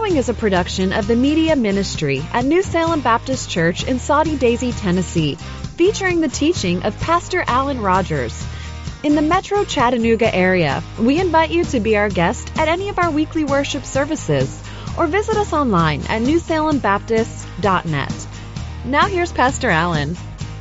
following is a production of the Media Ministry at New Salem Baptist Church in Soddy Daisy, Tennessee, featuring the teaching of Pastor Alan Rogers. In the Metro Chattanooga area, we invite you to be our guest at any of our weekly worship services or visit us online at newsalembaptist.net. Now here's Pastor Alan.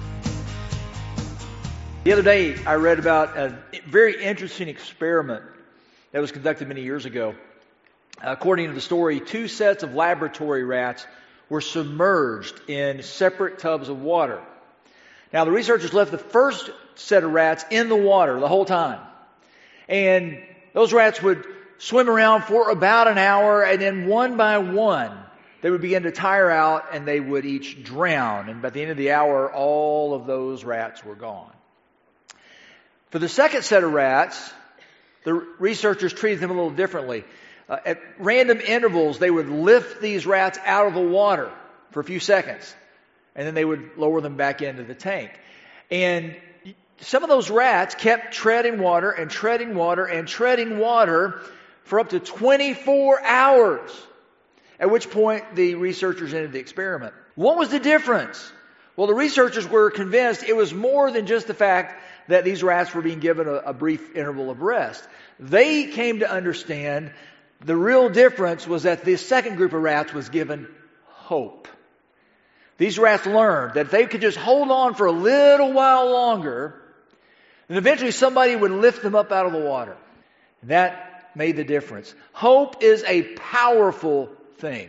The other day, I read about a very interesting experiment that was conducted many years ago. According to the story, 2 sets of laboratory rats were submerged in separate tubs of water. Now, the researchers left the first set of rats in the water the whole time. And those rats would swim around for about an hour, and then one by one, they would begin to tire out, and they would each drown. And by the end of the hour, all of those rats were gone. For the second set of rats, the researchers treated them a little differently. At random intervals, they would lift these rats out of the water for a few seconds, and then they would lower them back into the tank. And some of those rats kept treading water and treading water and treading water for up to 24 hours, at which point the researchers ended the experiment. What was the difference? Well, the researchers were convinced it was more than just the fact that these rats were being given a brief interval of rest. They came to understand the real difference was that the second group of rats was given hope. These rats learned that if they could just hold on for a little while longer, then eventually somebody would lift them up out of the water. And that made the difference. Hope is a powerful thing.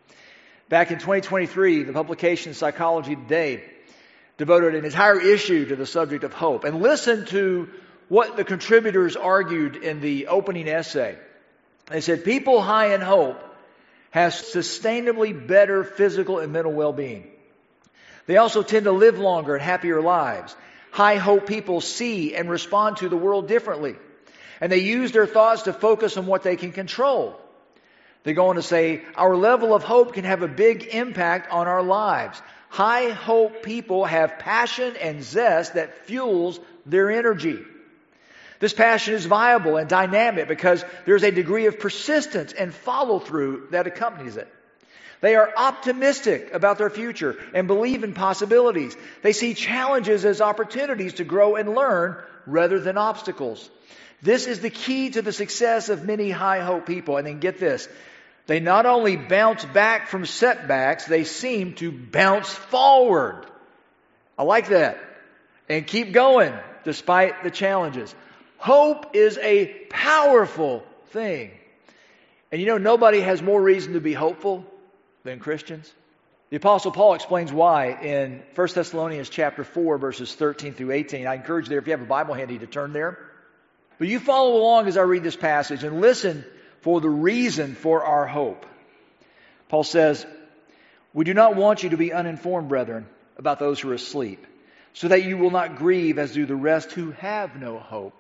Back in 2023, the publication Psychology Today devoted an entire issue to the subject of hope. And listen to what the contributors argued in the opening essay. They said, people high in hope have sustainably better physical and mental well-being. They also tend to live longer and happier lives. High hope people see and respond to the world differently. And they use their thoughts to focus on what they can control. They go on to say, our level of hope can have a big impact on our lives. High hope people have passion and zest that fuels their energy. This passion is viable and dynamic because there's a degree of persistence and follow-through that accompanies it. They are optimistic about their future and believe in possibilities. They see challenges as opportunities to grow and learn rather than obstacles. This is the key to the success of many high hope people. And then get this. They not only bounce back from setbacks, they seem to bounce forward. I like that. And keep going despite the challenges. Hope is a powerful thing. And you know, nobody has more reason to be hopeful than Christians. The Apostle Paul explains why in 1 Thessalonians chapter 4, verses 13 through 18. I encourage you there, if you have a Bible handy, to turn there. But you follow along as I read this passage and listen for the reason for our hope. Paul says, we do not want you to be uninformed, brethren, about those who are asleep, so that you will not grieve as do the rest who have no hope.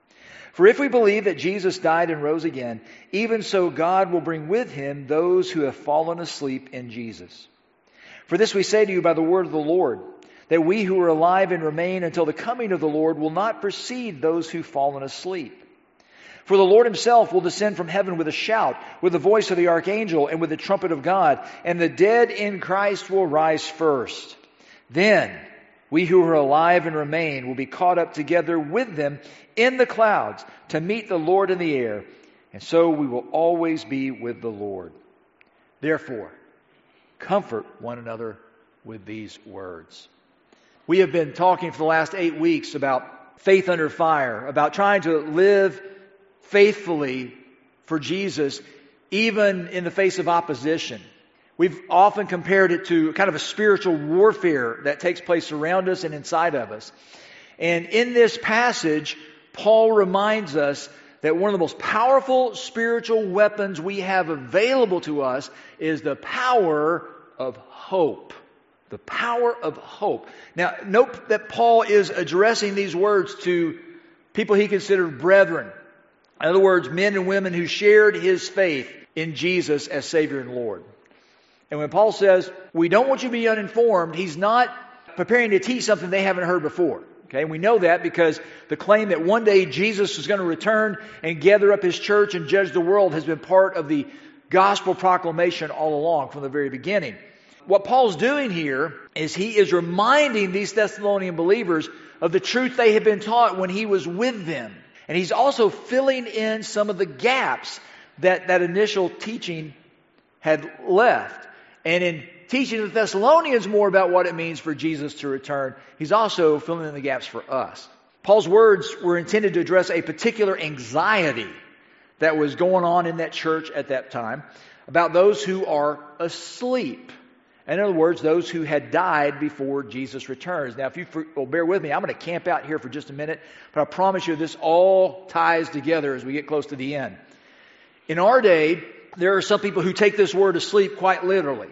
For if we believe that Jesus died and rose again, even so God will bring with him those who have fallen asleep in Jesus. For this we say to you by the word of the Lord, that we who are alive and remain until the coming of the Lord will not precede those who've fallen asleep. For the Lord himself will descend from heaven with a shout, with the voice of the archangel, and with the trumpet of God, and the dead in Christ will rise first. Then we who are alive and remain will be caught up together with them in the clouds to meet the Lord in the air, and so we will always be with the Lord. Therefore, comfort one another with these words. We have been talking for the last 8 weeks about faith under fire, about trying to live faithfully for Jesus, even in the face of opposition. We've often compared it to kind of a spiritual warfare that takes place around us and inside of us. And in this passage, Paul reminds us that one of the most powerful spiritual weapons we have available to us is the power of hope. The power of hope. Now, note that Paul is addressing these words to people he considered brethren. In other words, men and women who shared his faith in Jesus as Savior and Lord. And when Paul says, we don't want you to be uninformed, he's not preparing to teach something they haven't heard before. Okay, and we know that because the claim that one day Jesus is going to return and gather up his church and judge the world has been part of the gospel proclamation all along from the very beginning. What Paul's doing here is he is reminding these Thessalonian believers of the truth they had been taught when he was with them. And he's also filling in some of the gaps that initial teaching had left. And in teaching the Thessalonians more about what it means for Jesus to return, he's also filling in the gaps for us. Paul's words were intended to address a particular anxiety that was going on in that church at that time about those who are asleep. In other words, those who had died before Jesus returns. Now, if you will bear with me, I'm going to camp out here for just a minute, but I promise you this all ties together as we get close to the end. In our day, there are some people who take this word asleep quite literally.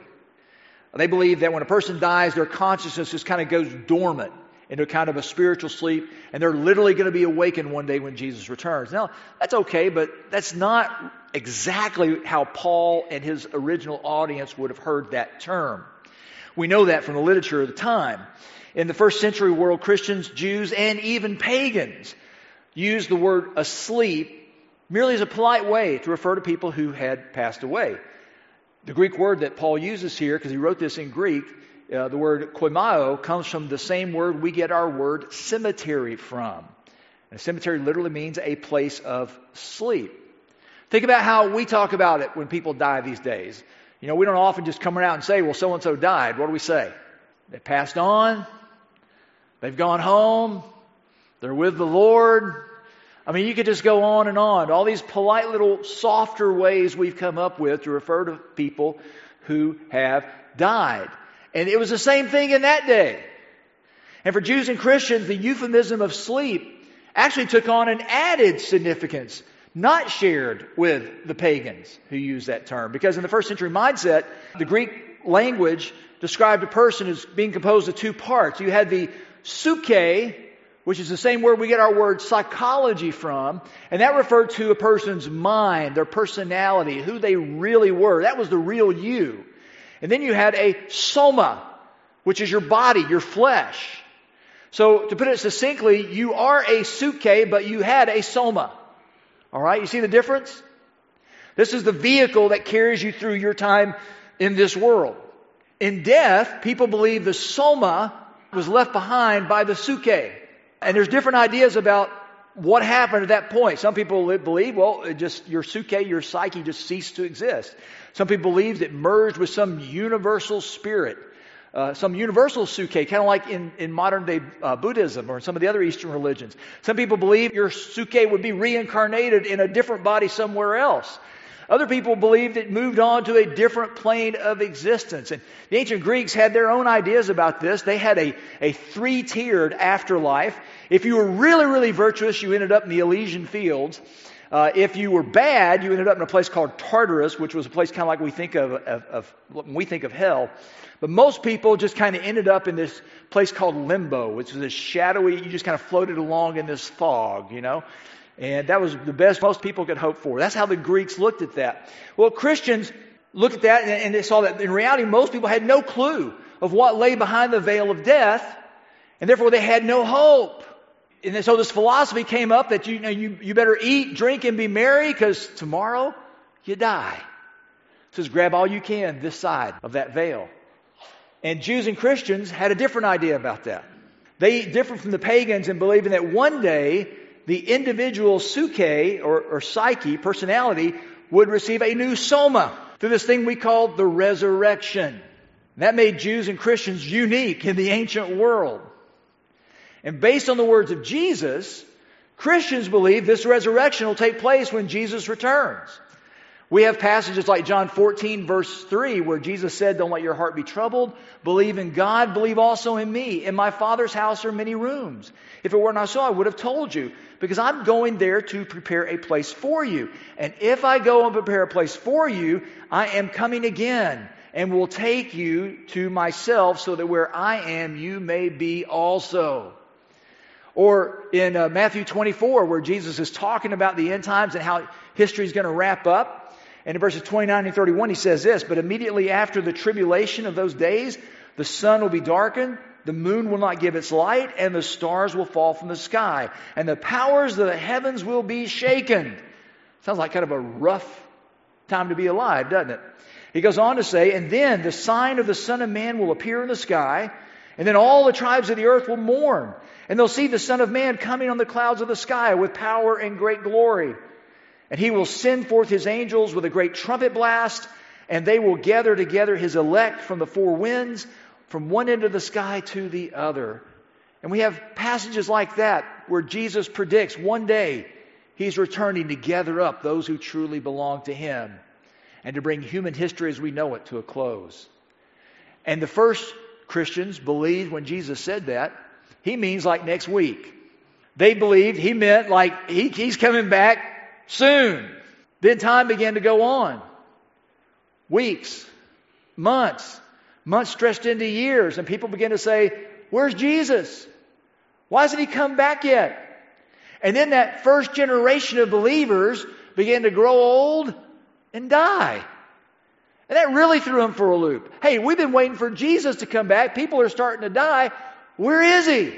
They believe that when a person dies, their consciousness just kind of goes dormant into kind of a spiritual sleep, and they're literally going to be awakened one day when Jesus returns. Now, that's okay, but that's not exactly how Paul and his original audience would have heard that term. We know that from the literature of the time. In the first century world, Christians, Jews, and even pagans used the word asleep merely as a polite way to refer to people who had passed away. The Greek word that Paul uses here, because he wrote this in Greek, the word koimao, comes from the same word we get our word cemetery from. And a cemetery literally means a place of sleep. Think about how we talk about it when people die these days. You know, we don't often just come around and say, well, so-and-so died. What do we say? They passed on. They've gone home. They're with the Lord. I mean, you could just go on and on. All these polite little softer ways we've come up with to refer to people who have died. And it was the same thing in that day. And for Jews and Christians, the euphemism of sleep actually took on an added significance, not shared with the pagans who used that term. Because in the first century mindset, the Greek language described a person as being composed of two parts. You had the psyche, which is the same word we get our word psychology from, and that referred to a person's mind, their personality, who they really were. That was the real you. And then you had a soma, which is your body, your flesh. So to put it succinctly, you are a psyche, but you had a soma. All right, you see the difference? This is the vehicle that carries you through your time in this world. In death, people believe the soma was left behind by the psyche. And there's different ideas about what happened at that point. Some people believe, well, your psyche, your psyche just ceased to exist. Some people believe it merged with some universal spirit, some universal psyche, kind of like in modern day Buddhism or some of the other Eastern religions. Some people believe your psyche would be reincarnated in a different body somewhere else. Other people believed it moved on to a different plane of existence. And the ancient Greeks had their own ideas about this. They had a three-tiered afterlife. If you were really, really virtuous, you ended up in the Elysian fields. If you were bad, you ended up in a place called Tartarus, which was a place kind of like we think of when we think of hell. But most people just kind of ended up in this place called limbo, which is this shadowy, you just kind of floated along in this fog, you know. And that was the best most people could hope for. That's how the Greeks looked at that. Well, Christians looked at that and they saw that in reality most people had no clue of what lay behind the veil of death, and therefore they had no hope. And so this philosophy came up that you better eat, drink, and be merry because tomorrow you die. So just grab all you can this side of that veil. And Jews and Christians had a different idea about that. They differed from the pagans in believing that one day the individual psyche or psyche, personality, would receive a new soma through this thing we call the resurrection. And that made Jews and Christians unique in the ancient world. And based on the words of Jesus, Christians believe this resurrection will take place when Jesus returns. We have passages like John 14 verse 3 where Jesus said, "Don't let your heart be troubled. Believe in God. Believe also in me. In my Father's house are many rooms. If it were not so, I would have told you. Because I'm going there to prepare a place for you. And if I go and prepare a place for you, I am coming again and will take you to myself so that where I am, you may be also." Or in Matthew 24 where Jesus is talking about the end times and how history is going to wrap up. And in verses 29 and 31, he says this, "But immediately after the tribulation of those days, the sun will be darkened, the moon will not give its light, and the stars will fall from the sky, and the powers of the heavens will be shaken." Sounds like kind of a rough time to be alive, doesn't it? He goes on to say, and then the sign of the Son of Man will appear in the sky, and then all the tribes of the earth will mourn, and they'll see the Son of Man coming on the clouds of the sky with power and great glory. And he will send forth his angels with a great trumpet blast, and they will gather together his elect from the four winds, from one end of the sky to the other. And we have passages like that where Jesus predicts one day he's returning to gather up those who truly belong to him and to bring human history as we know it to a close. And the first Christians believed when Jesus said that, he means like next week. They believed he meant like he's coming back soon. Then time began to go on. Weeks, months stretched into years, and people began to say, where's Jesus? Why hasn't he come back yet? And then that first generation of believers began to grow old and die. And that really threw them for a loop. Hey, we've been waiting for Jesus to come back. People are starting to die. Where is he?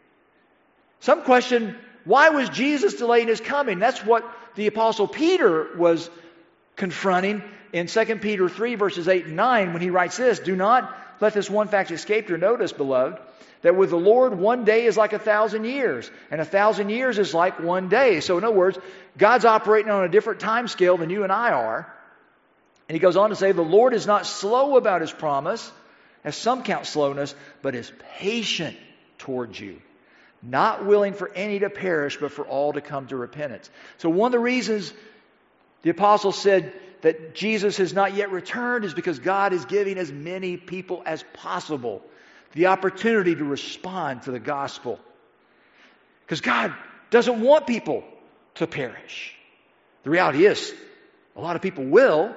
Some question, why was Jesus delaying his coming? That's what the Apostle Peter was confronting in 2 Peter 3 verses 8 and 9 when he writes this, do not let this one fact escape your notice, beloved, that with the Lord 1 day is like 1,000 years, and 1,000 years is like 1 day. So in other words, God's operating on a different time scale than you and I are. And he goes on to say, the Lord is not slow about his promise, as some count slowness, but is patient towards you, not willing for any to perish, but for all to come to repentance. So one of the reasons the apostle said that Jesus has not yet returned is because God is giving as many people as possible the opportunity to respond to the gospel. Because God doesn't want people to perish. The reality is, a lot of people will,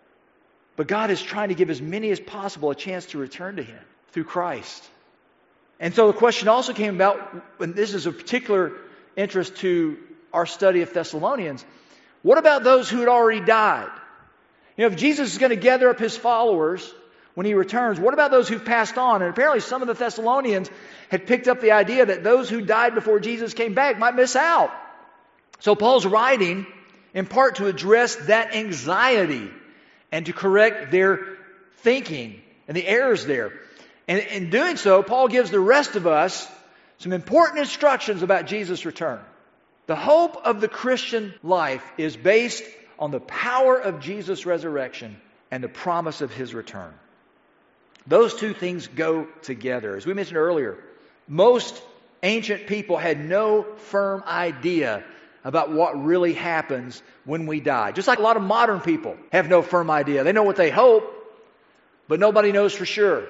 but God is trying to give as many as possible a chance to return to him through Christ. And so the question also came about, and this is of particular interest to our study of Thessalonians, what about those who had already died? You know, if Jesus is going to gather up his followers when he returns, what about those who've passed on? And apparently some of the Thessalonians had picked up the idea that those who died before Jesus came back might miss out. So Paul's writing in part to address that anxiety and to correct their thinking and the errors there. And in doing so, Paul gives the rest of us some important instructions about Jesus' return. The hope of the Christian life is based on the power of Jesus' resurrection and the promise of his return. Those two things go together. As we mentioned earlier, most ancient people had no firm idea about what really happens when we die. Just like a lot of modern people have no firm idea. They know what they hope, but nobody knows for sure.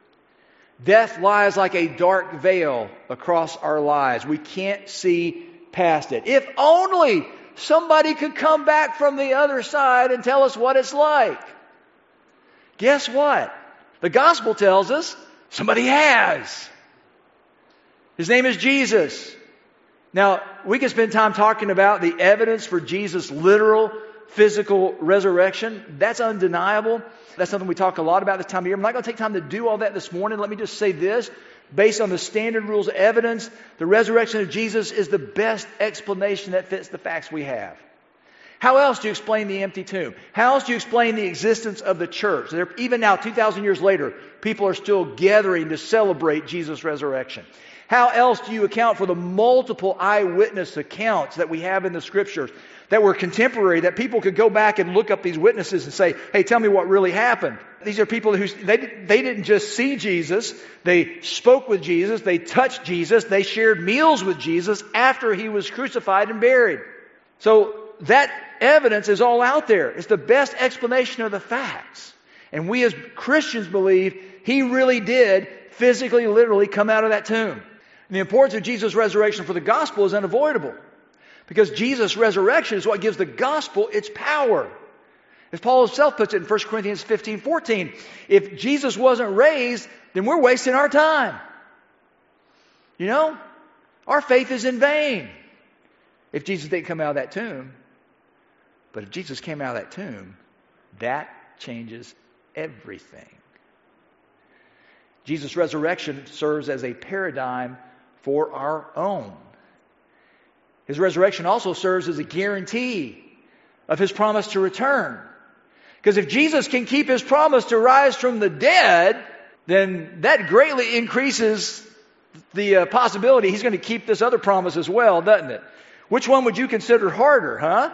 Death lies like a dark veil across our lives. We can't see past it. If only somebody could come back from the other side and tell us what it's like. Guess what? The gospel tells us somebody has. His name is Jesus. Now, we can spend time talking about the evidence for Jesus' literal physical resurrection. That's undeniable. That's something we talk a lot about this time of year. I'm not going to take time to do all that this morning. Let me just say this. Based on the standard rules of evidence, the resurrection of Jesus is the best explanation that fits the facts we have. How else do you explain the empty tomb? How else do you explain the existence of the church? Even now, 2,000 years later, people are still gathering to celebrate Jesus' resurrection. How else do you account for the multiple eyewitness accounts that we have in the Scriptures that were contemporary, that people could go back and look up these witnesses and say, hey, tell me what really happened? These are people who, they didn't just see Jesus, they spoke with Jesus, they touched Jesus, they shared meals with Jesus after he was crucified and buried. So that evidence is all out there. It's the best explanation of the facts. And we as Christians believe he really did physically, literally come out of that tomb. And the importance of Jesus' resurrection for the gospel is unavoidable. Because Jesus' resurrection is what gives the gospel its power. As Paul himself puts it in 1 Corinthians 15:14, if Jesus wasn't raised, then we're wasting our time. You know, our faith is in vain if Jesus didn't come out of that tomb. But if Jesus came out of that tomb, that changes everything. Jesus' resurrection serves as a paradigm for our own. His resurrection also serves as a guarantee of his promise to return. Because if Jesus can keep His promise to rise from the dead, then that greatly increases the possibility He's going to keep this other promise as well, doesn't it? Which one would you consider harder, huh?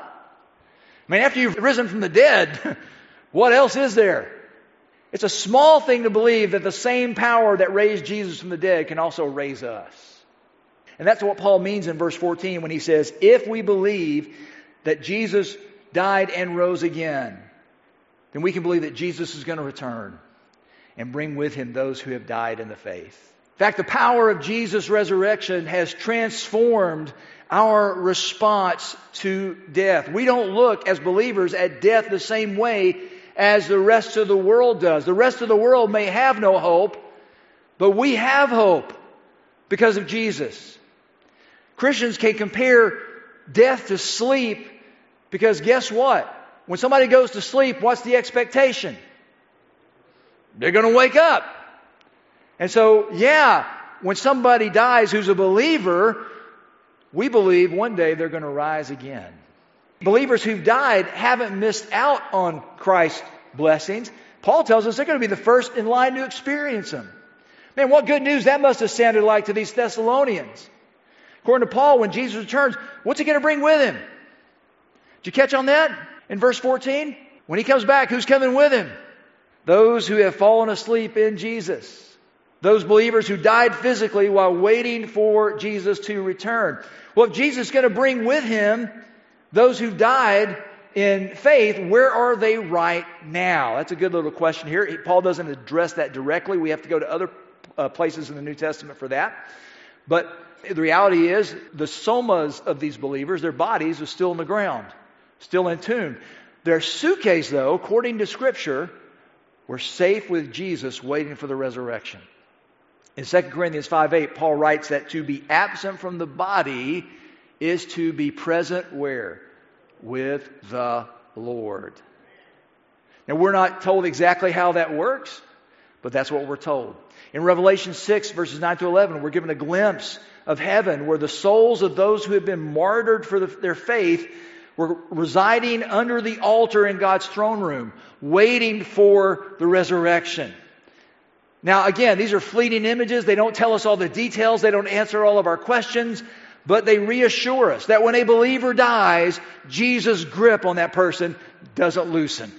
I mean, after you've risen from the dead, what else is there? It's a small thing to believe that the same power that raised Jesus from the dead can also raise us. And that's what Paul means in verse 14 when he says, if we believe that Jesus died and rose again, then we can believe that Jesus is going to return and bring with Him those who have died in the faith. In fact, the power of Jesus' resurrection has transformed our response to death. We don't look as believers at death the same way as the rest of the world does. The rest of the world may have no hope, but we have hope because of Jesus. Christians can compare death to sleep because guess what? When somebody goes to sleep, what's the expectation? They're going to wake up. And so, when somebody dies who's a believer, we believe one day they're going to rise again. Believers who've died haven't missed out on Christ's blessings. Paul tells us they're going to be the first in line to experience them. Man, what good news that must have sounded like to these Thessalonians. According to Paul, when Jesus returns, what's He going to bring with Him? Did you catch on that? In verse 14, when He comes back, who's coming with Him? Those who have fallen asleep in Jesus. Those believers who died physically while waiting for Jesus to return. Well, if Jesus is going to bring with Him those who died in faith, where are they right now? That's a good little question here. Paul doesn't address that directly. We have to go to other places in the New Testament for that. But the reality is, the somas of these believers, their bodies, are still in the ground, still entombed. Their suitcase, though, according to Scripture, were safe with Jesus waiting for the resurrection. In 2 Corinthians 5:8, Paul writes that to be absent from the body is to be present where? With the Lord. Now, we're not told exactly how that works, but that's what we're told. In Revelation 6, verses 9 to 11, we're given a glimpse of heaven where the souls of those who have been martyred for their faith were residing under the altar in God's throne room, waiting for the resurrection. Now, again, these are fleeting images. They don't tell us all the details. They don't answer all of our questions. But they reassure us that when a believer dies, Jesus' grip on that person doesn't loosen.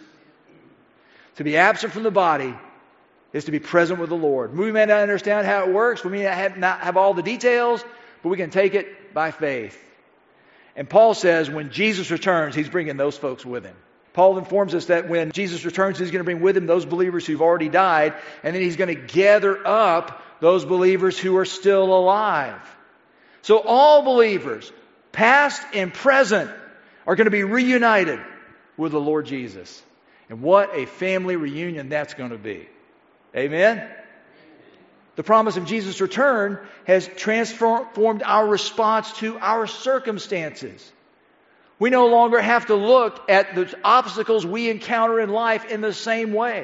To be absent from the body is to be present with the Lord. We may not understand how it works. We may not have all the details, but we can take it by faith. And Paul says when Jesus returns, He's bringing those folks with Him. Paul informs us that when Jesus returns, He's going to bring with Him those believers who've already died, and then He's going to gather up those believers who are still alive. So all believers, past and present, are going to be reunited with the Lord Jesus. And what a family reunion that's going to be. Amen? The promise of Jesus' return has transformed our response to our circumstances. We no longer have to look at the obstacles we encounter in life in the same way.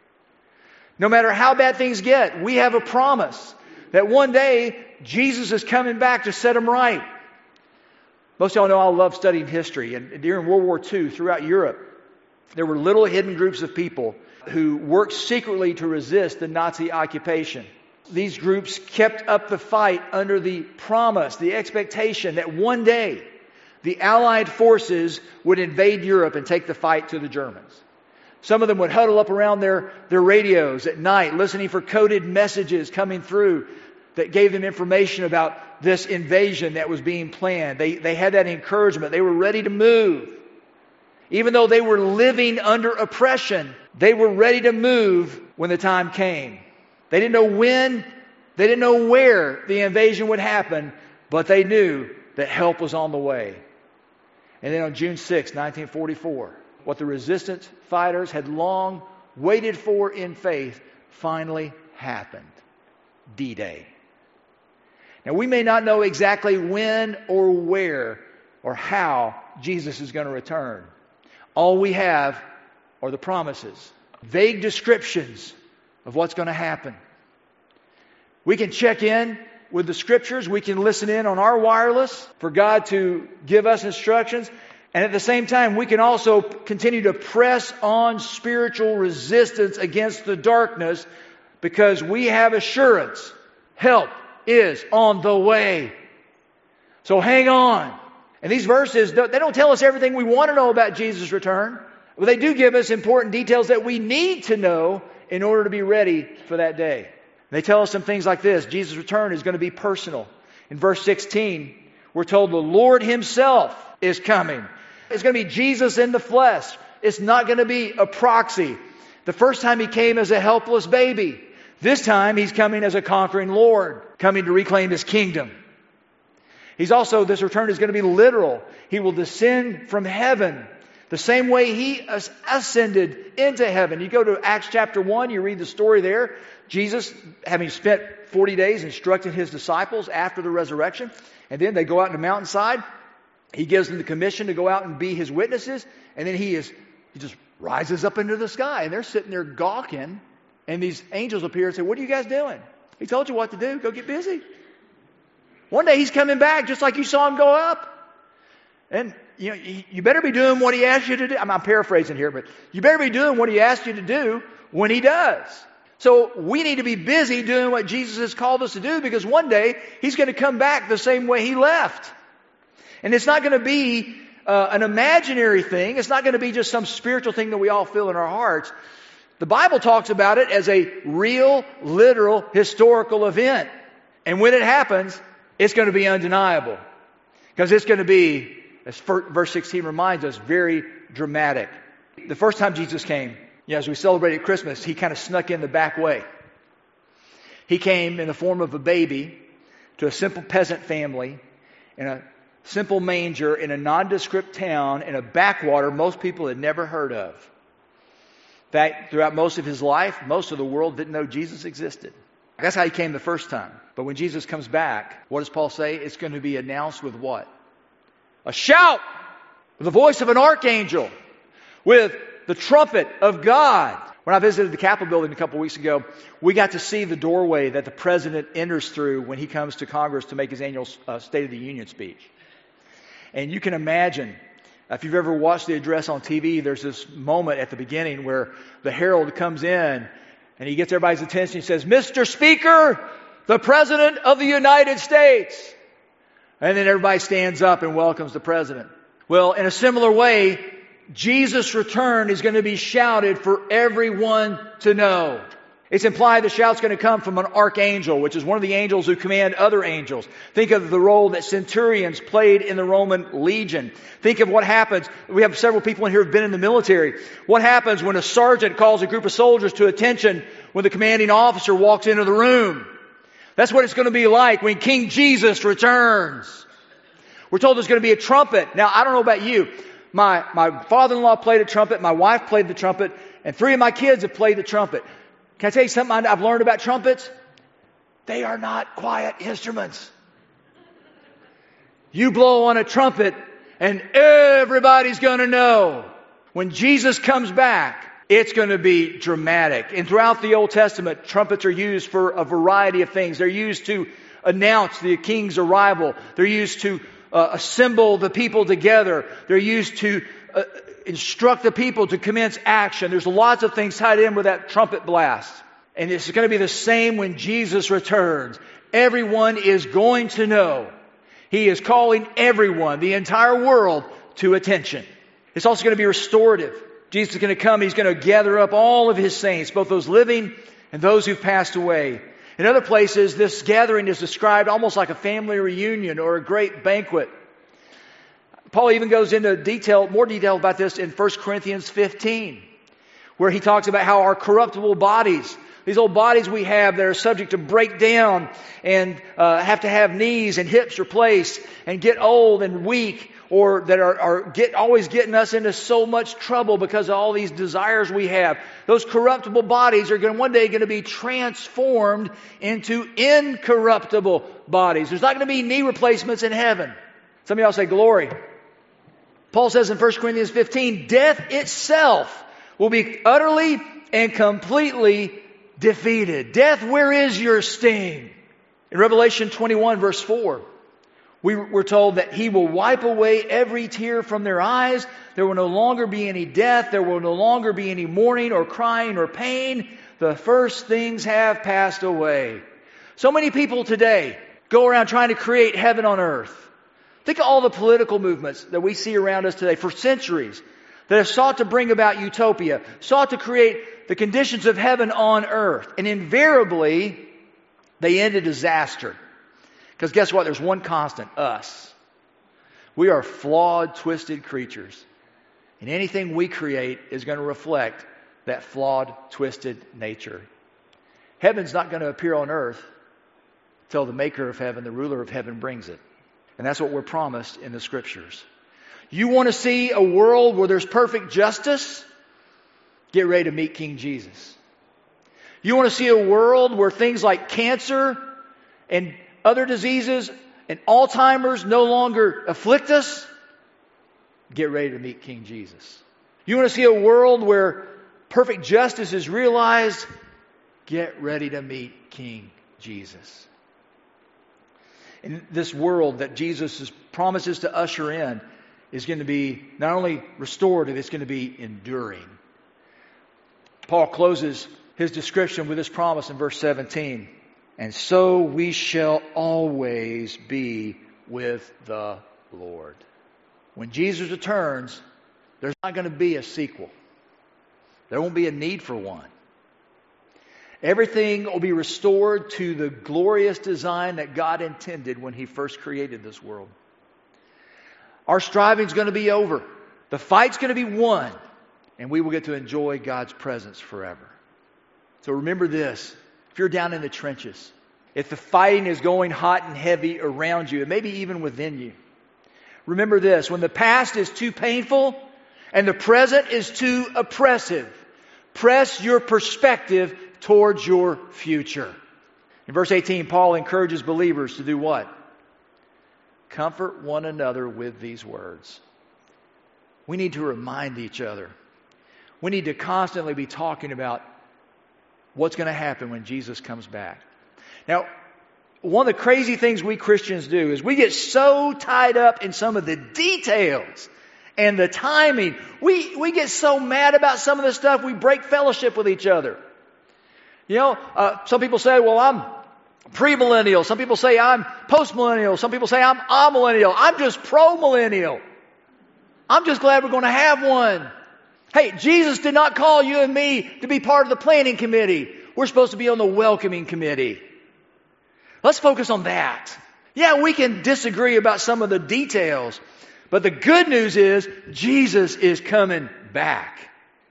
No matter how bad things get, we have a promise that one day Jesus is coming back to set them right. Most of y'all know I love studying history. And during World War II, throughout Europe, there were little hidden groups of people who worked secretly to resist the Nazi occupation. These groups kept up the fight under the promise, the expectation that one day the Allied forces would invade Europe and take the fight to the Germans. Some of them would huddle up around their radios at night, listening for coded messages coming through that gave them information about this invasion that was being planned. They had that encouragement. They were ready to move. Even though they were living under oppression, they were ready to move when the time came. They didn't know when, they didn't know where the invasion would happen, but they knew that help was on the way. And then on June 6, 1944, what the resistance fighters had long waited for in faith finally happened. D-Day. Now, we may not know exactly when or where or how Jesus is going to return. All we have are the promises, vague descriptions of what's going to happen. We can check in with the Scriptures. We can listen in on our wireless for God to give us instructions. And at the same time, we can also continue to press on spiritual resistance against the darkness because we have assurance. Help is on the way. So hang on. And these verses, they don't tell us everything we want to know about Jesus' return. But they do give us important details that we need to know in order to be ready for that day. They tell us some things like this. Jesus' return is going to be personal. In verse 16, we're told the Lord Himself is coming. It's going to be Jesus in the flesh. It's not going to be a proxy. The first time He came as a helpless baby. This time He's coming as a conquering Lord, coming to reclaim His kingdom. This return is going to be literal. He will descend from heaven the same way He ascended into heaven. You go to Acts chapter 1, you read the story there. Jesus, having spent 40 days instructing His disciples after the resurrection, and then they go out in the mountainside. He gives them the commission to go out and be His witnesses, and then He just rises up into the sky, and they're sitting there gawking, and these angels appear and say, "What are you guys doing? He told you what to do. Go get busy." One day He's coming back just like you saw Him go up. And you better be doing what He asked you to do. I'm paraphrasing here, but you better be doing what He asked you to do when He does. So we need to be busy doing what Jesus has called us to do, because one day He's going to come back the same way He left. And it's not going to be an imaginary thing. It's not going to be just some spiritual thing that we all feel in our hearts. The Bible talks about it as a real, literal, historical event. And when it happens, it's going to be undeniable. Because it's going to be, as verse 16 reminds us, very dramatic. The first time Jesus came, as we celebrated Christmas, He kind of snuck in the back way. He came in the form of a baby to a simple peasant family in a simple manger in a nondescript town in a backwater most people had never heard of. In fact, throughout most of His life, most of the world didn't know Jesus existed. That's how He came the first time. But when Jesus comes back, what does Paul say? It's going to be announced with what? A shout! With the voice of an archangel. With the trumpet of God. When I visited the Capitol building a couple of weeks ago, we got to see the doorway that the President enters through when he comes to Congress to make his annual State of the Union speech. And you can imagine, if you've ever watched the address on TV, there's this moment at the beginning where the herald comes in and he gets everybody's attention. He says, "Mr. Speaker, the President of the United States." And then everybody stands up and welcomes the President. Well, in a similar way, Jesus' return is going to be shouted for everyone to know. It's implied the shout's going to come from an archangel, which is one of the angels who command other angels. Think of the role that centurions played in the Roman legion. Think of what happens. We have several people in here who've been in the military. What happens when a sergeant calls a group of soldiers to attention when the commanding officer walks into the room? That's what it's going to be like when King Jesus returns. We're told there's going to be a trumpet. Now, I don't know about you. My father-in-law played a trumpet. My wife played the trumpet. And 3 of my kids have played the trumpet. Can I tell you something I've learned about trumpets? They are not quiet instruments. You blow on a trumpet and everybody's going to know. When Jesus comes back, it's going to be dramatic. And throughout the Old Testament, trumpets are used for a variety of things. They're used to announce the king's arrival. They're used to assemble the people together. They're used to instruct the people to commence action. There's lots of things tied in with that trumpet blast. And it's going to be the same when Jesus returns. Everyone is going to know. He is calling everyone, the entire world, to attention. It's also going to be restorative. Jesus is going to come. He's going to gather up all of His saints, both those living and those who've passed away. In other places, this gathering is described almost like a family reunion or a great banquet. Paul even goes into more detail about this in 1 Corinthians 15, where he talks about how our corruptible bodies, these old bodies we have that are subject to break down and have to have knees and hips replaced and get old and weak, or that are always getting us into so much trouble because of all these desires we have. Those corruptible bodies are one day going to be transformed into incorruptible bodies. There's not going to be knee replacements in heaven. Some of y'all say, "Glory." Paul says in 1 Corinthians 15, death itself will be utterly and completely defeated. Death, where is your sting? In Revelation 21 verse 4, We're told that He will wipe away every tear from their eyes. There will no longer be any death. There will no longer be any mourning or crying or pain. The first things have passed away. So many people today go around trying to create heaven on earth. Think of all the political movements that we see around us today for centuries that have sought to bring about utopia, sought to create the conditions of heaven on earth. And invariably, they end in disaster. Because guess what? There's one constant, us. We are flawed, twisted creatures. And anything we create is going to reflect that flawed, twisted nature. Heaven's not going to appear on earth until the maker of heaven, the ruler of heaven, brings it. And that's what we're promised in the Scriptures. You want to see a world where there's perfect justice? Get ready to meet King Jesus. You want to see a world where things like cancer and other diseases and Alzheimer's no longer afflict us? Get ready to meet King Jesus. You want to see a world where perfect justice is realized? Get ready to meet King Jesus. And this world that Jesus promises to usher in is going to be not only restorative, it's going to be enduring. Paul closes his description with this promise in verse 17. And so we shall always be with the Lord. When Jesus returns, there's not going to be a sequel. There won't be a need for one. Everything will be restored to the glorious design that God intended when He first created this world. Our striving is going to be over. The fight's going to be won. And we will get to enjoy God's presence forever. So remember this. If you're down in the trenches, if the fighting is going hot and heavy around you, and maybe even within you, remember this. When the past is too painful and the present is too oppressive, press your perspective towards your future. In verse 18, Paul encourages believers to do what? Comfort one another with these words. We need to remind each other. We need to constantly be talking about what's going to happen when Jesus comes back. Now, one of the crazy things we Christians do is we get so tied up in some of the details and the timing. We get so mad about some of the stuff, we break fellowship with each other. You know, some people say, well, I'm premillennial. Some people say I'm postmillennial. Some people say I'm amillennial. I'm just pro-millennial. I'm just glad we're going to have one. Hey, Jesus did not call you and me to be part of the planning committee. We're supposed to be on the welcoming committee. Let's focus on that. Yeah, we can disagree about some of the details, but the good news is Jesus is coming back.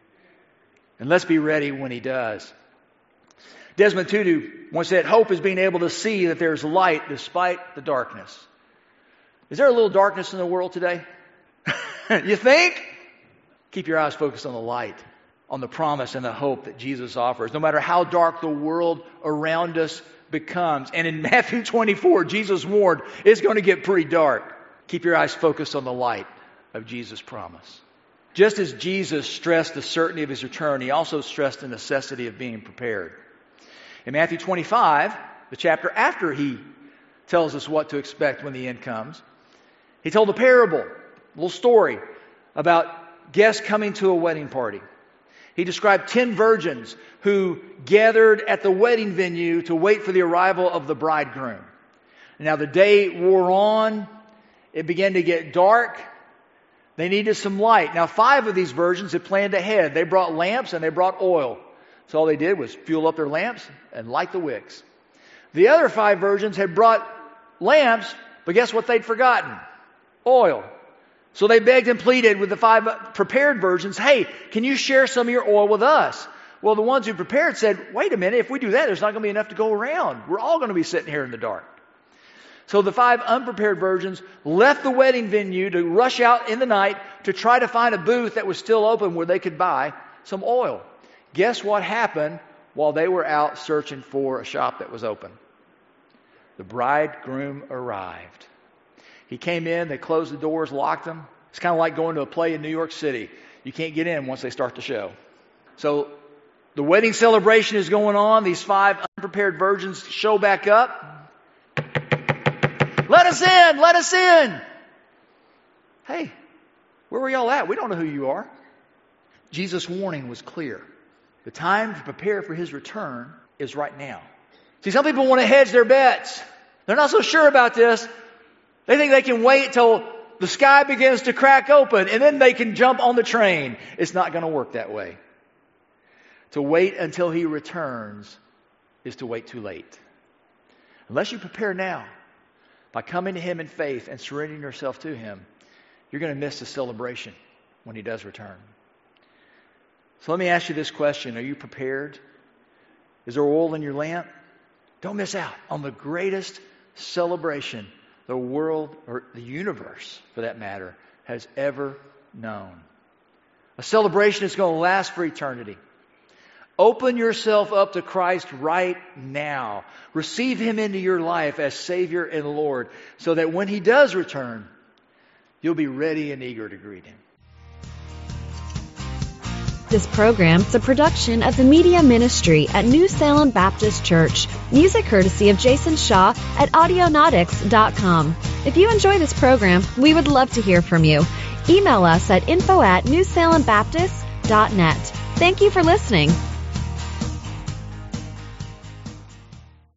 And let's be ready when He does. Desmond Tutu once said, hope is being able to see that there's light despite the darkness. Is there a little darkness in the world today? You think? Keep your eyes focused on the light, on the promise and the hope that Jesus offers. No matter how dark the world around us becomes. And in Matthew 24, Jesus warned, it's going to get pretty dark. Keep your eyes focused on the light of Jesus' promise. Just as Jesus stressed the certainty of His return, He also stressed the necessity of being prepared. In Matthew 25, the chapter after He tells us what to expect when the end comes, He told a parable, a little story about guests coming to a wedding party. He described 10 virgins who gathered at the wedding venue to wait for the arrival of the bridegroom. Now the day wore on. It began to get dark. They needed some light. Now 5 of these virgins had planned ahead. They brought lamps and they brought oil. So all they did was fuel up their lamps and light the wicks. The other 5 virgins had brought lamps, but guess what they'd forgotten? Oil. So they begged and pleaded with the 5 prepared virgins, hey, can you share some of your oil with us? Well, the ones who prepared said, wait a minute, if we do that, there's not going to be enough to go around. We're all going to be sitting here in the dark. So the 5 unprepared virgins left the wedding venue to rush out in the night to try to find a booth that was still open where they could buy some oil. Guess what happened while they were out searching for a shop that was open? The bridegroom arrived. He came in, they closed the doors, locked them. It's kind of like going to a play in New York City. You can't get in once they start the show. So the wedding celebration is going on. These 5 unprepared virgins show back up. let us in, let us in. Hey, where were y'all at? We don't know who you are. Jesus' warning was clear. The time to prepare for his return is right now. See, some people want to hedge their bets. They're not so sure about this. They think they can wait till the sky begins to crack open and then they can jump on the train. It's not going to work that way. To wait until he returns is to wait too late. Unless you prepare now by coming to him in faith and surrendering yourself to him, you're going to miss the celebration when he does return. So let me ask you this question. Are you prepared? Is there oil in your lamp? Don't miss out on the greatest celebration the world, or the universe for that matter, has ever known. A celebration that's going to last for eternity. Open yourself up to Christ right now. Receive him into your life as Savior and Lord, so that when he does return, you'll be ready and eager to greet him. This program is a production of the Media Ministry at New Salem Baptist Church. Music courtesy of Jason Shaw at Audionautics.com. If you enjoy this program, we would love to hear from you. Email us at info@newsalembaptist.net. Thank you for listening.